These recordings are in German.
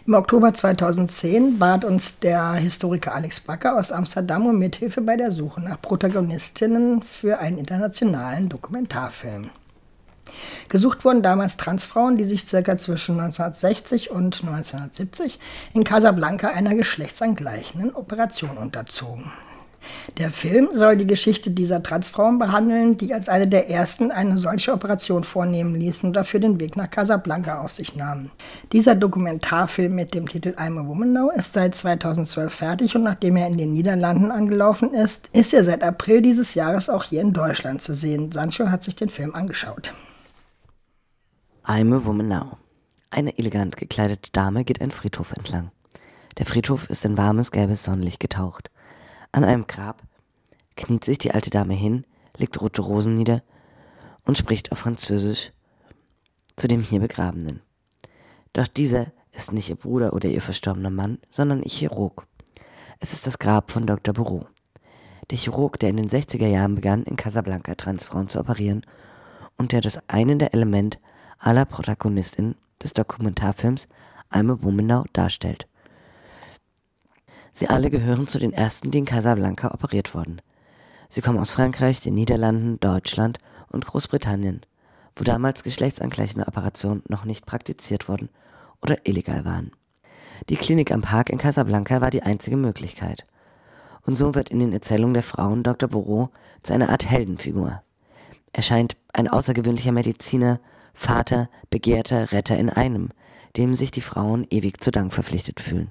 Im Oktober 2010 bat uns der Historiker Alex Bakker aus Amsterdam um Mithilfe bei der Suche nach Protagonistinnen für einen internationalen Dokumentarfilm. Gesucht wurden damals Transfrauen, die sich circa zwischen 1960 und 1970 in Casablanca einer geschlechtsangleichenden Operation unterzogen. Der Film soll die Geschichte dieser Transfrauen behandeln, die als eine der ersten eine solche Operation vornehmen ließen und dafür den Weg nach Casablanca auf sich nahmen. Dieser Dokumentarfilm mit dem Titel I'm a Woman Now ist seit 2012 fertig und nachdem er in den Niederlanden angelaufen ist, ist er seit April dieses Jahres auch hier in Deutschland zu sehen. Sancho hat sich den Film angeschaut. I'm a Woman Now. Eine elegant gekleidete Dame geht einen Friedhof entlang. Der Friedhof ist in warmes, gelbes Sonnenlicht getaucht. An einem Grab kniet sich die alte Dame hin, legt rote Rosen nieder und spricht auf Französisch zu dem hier Begrabenen. Doch dieser ist nicht ihr Bruder oder ihr verstorbener Mann, sondern ihr Chirurg. Es ist das Grab von Dr. Bureau. Der Chirurg, der in den 60er Jahren begann, in Casablanca Transfrauen zu operieren und der das eine der Elemente aller Protagonistinnen des Dokumentarfilms I'm a Woman Now darstellt. Sie alle gehören zu den ersten, die in Casablanca operiert wurden. Sie kommen aus Frankreich, den Niederlanden, Deutschland und Großbritannien, wo damals geschlechtsangleichende Operationen noch nicht praktiziert wurden oder illegal waren. Die Klinik am Park in Casablanca war die einzige Möglichkeit. Und so wird in den Erzählungen der Frauen Dr. Bureau zu einer Art Heldenfigur. Er scheint ein außergewöhnlicher Mediziner, Vater, Begehrter, Retter in einem, dem sich die Frauen ewig zu Dank verpflichtet fühlen.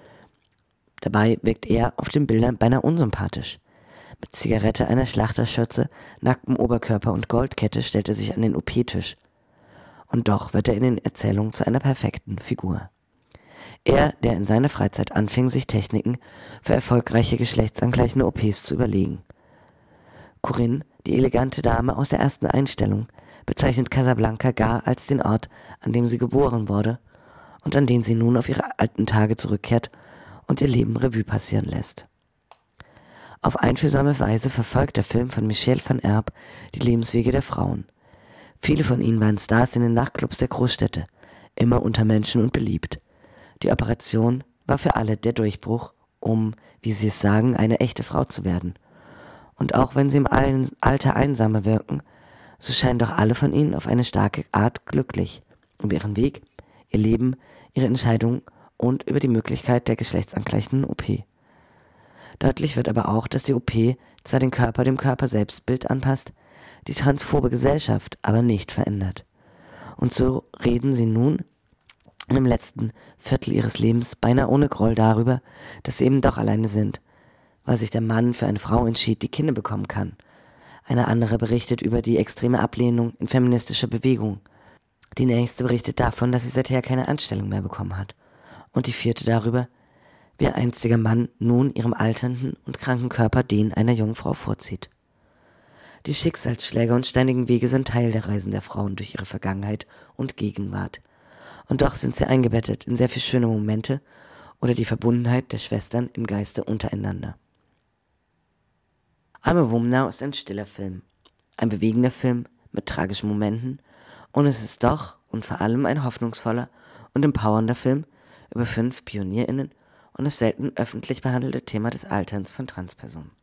Dabei wirkt er auf den Bildern beinahe unsympathisch. Mit Zigarette, einer Schlachterschürze, nacktem Oberkörper und Goldkette stellt er sich an den OP-Tisch. Und doch wird er in den Erzählungen zu einer perfekten Figur. Er, der in seiner Freizeit anfing, sich Techniken für erfolgreiche geschlechtsangleichende OPs zu überlegen. Corinne, die elegante Dame aus der ersten Einstellung, bezeichnet Casablanca gar als den Ort, an dem sie geboren wurde und an den sie nun auf ihre alten Tage zurückkehrt und ihr Leben Revue passieren lässt. Auf einfühlsame Weise verfolgt der Film von Michel van Erp die Lebenswege der Frauen. Viele von ihnen waren Stars in den Nachtclubs der Großstädte, immer unter Menschen und beliebt. Die Operation war für alle der Durchbruch, um, wie sie es sagen, eine echte Frau zu werden. Und auch wenn sie im Alter einsamer wirken, so scheinen doch alle von ihnen auf eine starke Art glücklich über ihren Weg, ihr Leben, ihre Entscheidungen und über die Möglichkeit der geschlechtsangleichenden OP. Deutlich wird aber auch, dass die OP zwar den Körper dem Körperselbstbild anpasst, die transphobe Gesellschaft aber nicht verändert. Und so reden sie nun im letzten Viertel ihres Lebens beinahe ohne Groll darüber, dass sie eben doch alleine sind, weil sich der Mann für eine Frau entschied, die Kinder bekommen kann. Eine andere berichtet über die extreme Ablehnung in feministischer Bewegung. Die nächste berichtet davon, dass sie seither keine Anstellung mehr bekommen hat. Und die vierte darüber, wie ein einstiger Mann nun ihrem alternden und kranken Körper den einer jungen Frau vorzieht. Die Schicksalsschläge und steinigen Wege sind Teil der Reisen der Frauen durch ihre Vergangenheit und Gegenwart. Und doch sind sie eingebettet in sehr viel schöne Momente oder die Verbundenheit der Schwestern im Geiste untereinander. I'm a Woman Now ist ein stiller Film, ein bewegender Film mit tragischen Momenten und es ist doch und vor allem ein hoffnungsvoller und empowernder Film über 5 PionierInnen und das selten öffentlich behandelte Thema des Alterns von Transpersonen.